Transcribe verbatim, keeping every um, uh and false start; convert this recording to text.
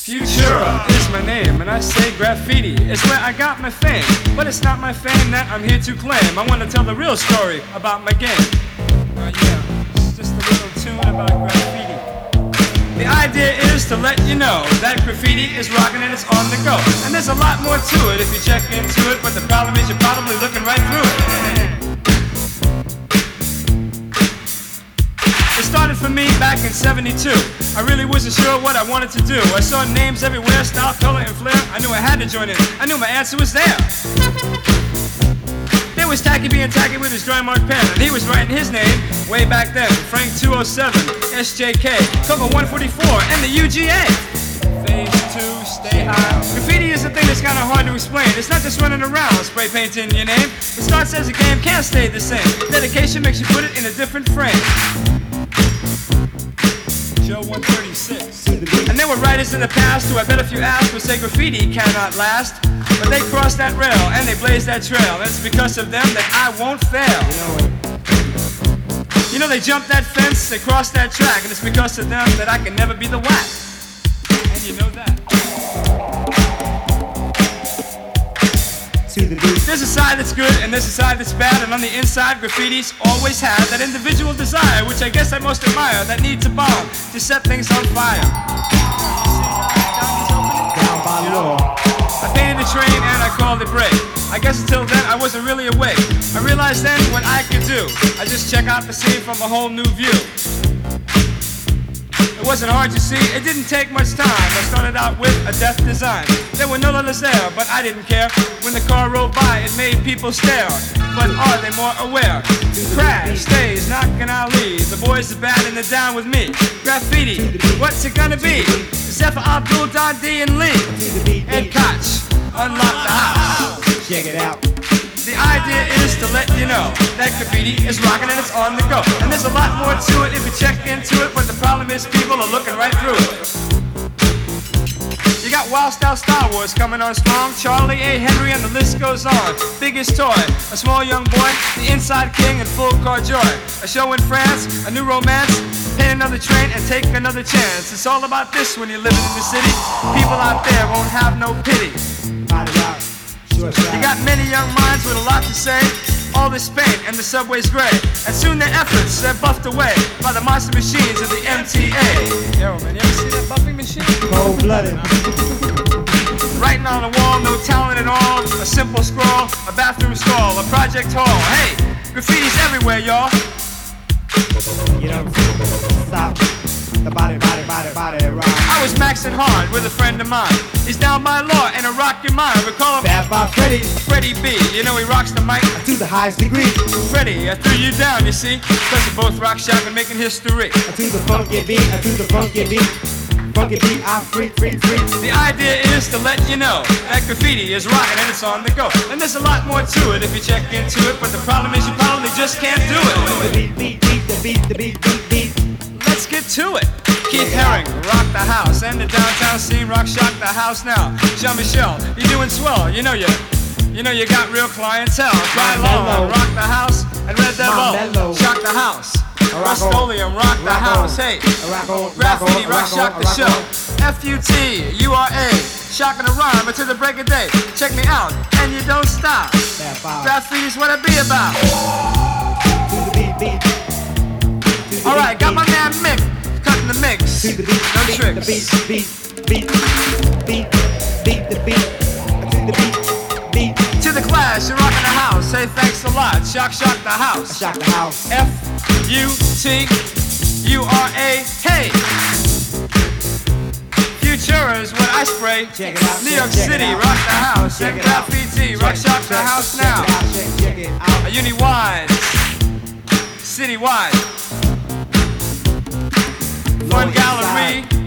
Futura is my name, and I say graffiti is where I got my fame. But it's not my fame that I'm here to claim. I want to tell the real story about my game. Uh, yeah, it's just a little tune about graffiti. The idea is to let you know that graffiti is rocking and it's on the go. And there's a lot more to it if you check into it, but the problem is you're probably looking right through it. It started for me back in seventy-two. I really wasn't sure what I wanted to do. I saw names everywhere, style, color, and flair. I knew I had to join in. I knew my answer was there. There was Tacky being tacky with his dry mark pen, and he was writing his name way back then. Frank two oh seven, S J K, Coco one forty-four, and the U G A. Phase two, stay high. Graffiti is a thing that's kind of hard to explain. It's not just running around, spray painting your name. It starts as a game, can't stay the same. Dedication makes you put it in a different frame. Joe one thirty-six. And there were writers in the past who I bet if you asked would say graffiti cannot last. But they crossed that rail and they blazed that trail. And it's because of them that I won't fail. You know they jumped that fence, they crossed that track, and it's because of them that I can never be the whack. And you know that. There's a side that's good and there's a side that's bad, and on the inside graffiti's always had that individual desire, which I guess I most admire, that need to bomb, to set things on fire. Down by law. I painted a train and I called it break. I guess until then I wasn't really awake. I realized then what I could do. I just check out the scene from a whole new view. It wasn't hard to see, it didn't take much time. I started out with a death design. There were no letters there, but I didn't care. When the car rolled by, it made people stare. But are they more aware? Crash, stays, knocking Ali. The boys are bad and they're down with me. Graffiti, what's it gonna be? Zephyr, Abdul, Dundee, and Lee. And Koch, unlock the house. Check it out. The idea is to let you know that graffiti is rocking and it's on the go. And there's a lot more to it if you check into it, but the problem is people are looking right through it. You got Wild Style Star Wars coming on strong, Charlie A. Henry, and the list goes on. Biggest toy, a small young boy, the inside king and full car joy. A show in France, a new romance, paint another train and take another chance. It's all about this when you're living in the city. People out there won't have no pity. You got many young minds with a lot to say. All this paint and the subway's gray, and soon their efforts they're buffed away by the monster machines of the M T A. Yo, man, you ever see that buffing machine? Cold-blooded. Writing on the wall, no talent at all. A simple scroll, a bathroom stall, a project hall. Hey, graffiti's everywhere, y'all. You know, stop. The body, body, body, body, rock. I was maxing hard with a friend of mine. He's down by law and a rock your mind. We call him Bad by Freddy. Freddie B. You know he rocks the mic To the highest degree. Freddie, I threw you down, you see, because we both rock shock and making history. To the funky beat, to the funky beat. Funky beat, I freak, freak, freak. The idea is to let you know that graffiti is rocking and it's on the go. And there's a lot more to it if you check into it, but the problem is you probably just can't do it. The beat, beat, beat, the beat, the beat, beat, beat. Let's get to it. Keith Haring, rock the house, and the downtown scene, rock shock the house now. Jean-Michel, you're doing swell. You know you, you know you got real clientele. Try long, rock the house, and Red Devil, shock the house. Rust-Oleum, rock the house. Hey, graffiti, rock shock the show. F U T U R A, shocking a rhyme until the break of day. Check me out, and you don't stop. Graffiti's what I be about. To the beat, beat. All right, got my man Mick cutting the mix. To the beat, No beat, tricks. The beat, beat, beat, beat, beat, the beat. To the beat, beat. To the Clash, you're rocking the house. Say thanks a lot. Shock, shock the house. Shock the house. F U T U R A. Hey. Futura is what I spray. Check it out. New York check City, it out. rock the house. Check And it out. graffiti, rock Check, shock the check, house check now. it out, Check, check it out. A uni-wide, city-wide. Fun gallery.